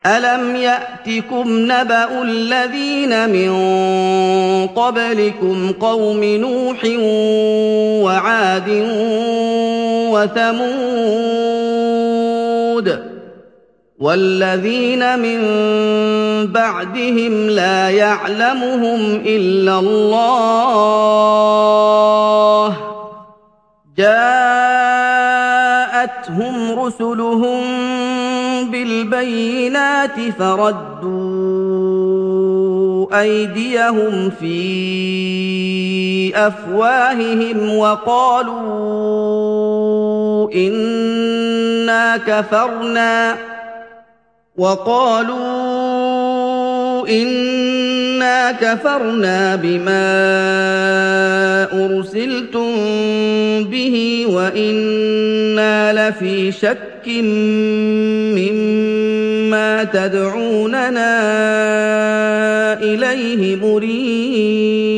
أَلَمْ يَأْتِكُمْ نَبَأُ الَّذِينَ مِن قَبْلِكُمْ قَوْمِ نُوحٍ وَعَادٍ وَثَمُودَ وَالَّذِينَ مِن بَعْدِهِمْ لَا يَعْلَمُهُمْ إِلَّا اللَّهُ ۚ جَاءَتْهُمْ رُسُلُهُم بِالْبَيِّنَاتِ فَرَدُّوا أَيْدِيَهُمْ فِي أَفْوَاهِهِمْ وَقَالُوا إِنَّا كَفَرْنَا بِمَا أُرْسِلْتُم بِهِ وَإِنَّا لَفِي شَكٍّ مِّمَّا تَدْعُونَنَا إِلَيْهِ مُرِيبٍ